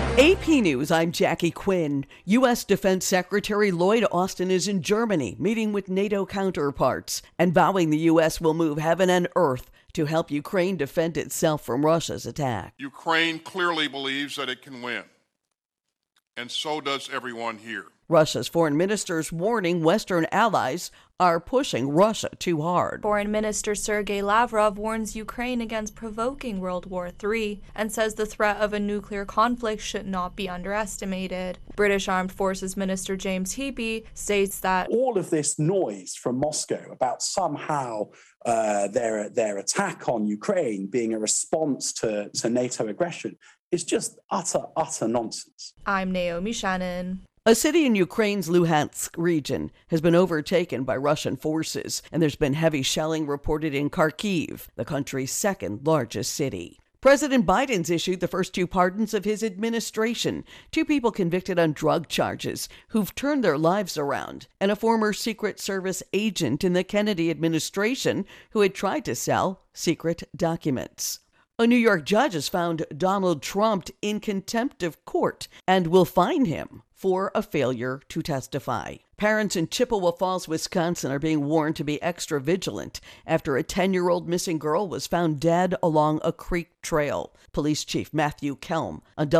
AP News, I'm Jackie Quinn. U.S. Defense Secretary Lloyd Austin is in Germany, meeting with NATO counterparts and vowing the U.S. will move heaven and earth to help Ukraine defend itself from Russia's attack. Ukraine clearly believes that it can win, and so does everyone here. Russia's foreign minister's warning Western allies are pushing Russia too hard. Foreign Minister Sergei Lavrov warns Ukraine against provoking World War III and says the threat of a nuclear conflict should not be underestimated. British Armed Forces Minister James Heappey states that all of this noise from Moscow about somehow their attack on Ukraine being a response to NATO aggression is just utter nonsense. I'm Naomi Shannon. A city in Ukraine's Luhansk region has been overtaken by Russian forces, and there's been heavy shelling reported in Kharkiv, the country's second largest city. President Biden's issued the first two pardons of his administration, two people convicted on drug charges who've turned their lives around, and a former Secret Service agent in the Kennedy administration who had tried to sell secret documents. A New York judge has found Donald Trump in contempt of court and will fine him for a failure to testify. Parents in Chippewa Falls, Wisconsin are being warned to be extra vigilant after a 10-year-old missing girl was found dead along a creek trail. Police Chief Matthew Kelm on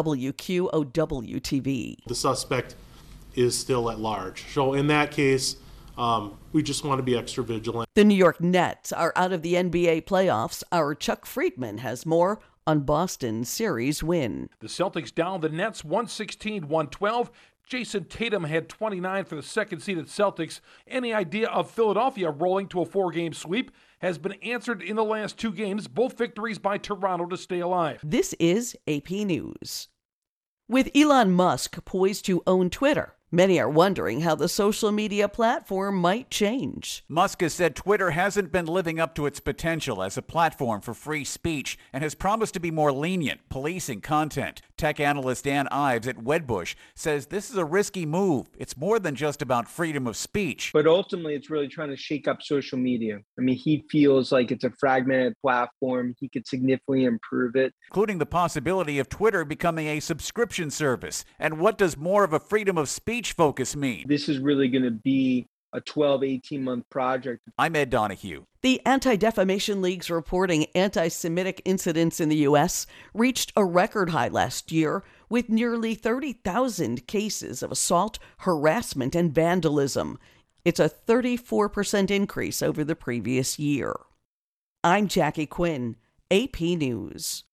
WQOW-TV. The suspect is still at large. So in that case, we just want to be extra vigilant. The New York Nets are out of the NBA playoffs. Our Chuck Friedman has more on Boston's series win. The Celtics down the Nets 116-112. Jason Tatum had 29 for the second-seeded Celtics. Any idea of Philadelphia rolling to a 4-game sweep has been answered in the last two games, both victories by Toronto to stay alive. This is AP News. With Elon Musk poised to own Twitter, many are wondering how the social media platform might change. Musk has said Twitter hasn't been living up to its potential as a platform for free speech and has promised to be more lenient, policing content. Tech analyst Dan Ives at Wedbush says this is a risky move. It's more than just about freedom of speech. But ultimately, it's really trying to shake up social media. I mean, he feels like it's a fragmented platform. He could significantly improve it. Including the possibility of Twitter becoming a subscription service. And what does more of a freedom of speech focus mean? This is really going to be a 12, 18-month project. I'm Ed Donahue. The Anti-Defamation League's reporting anti-Semitic incidents in the U.S. reached a record high last year with nearly 30,000 cases of assault, harassment, and vandalism. It's a 34% increase over the previous year. I'm Jackie Quinn, AP News.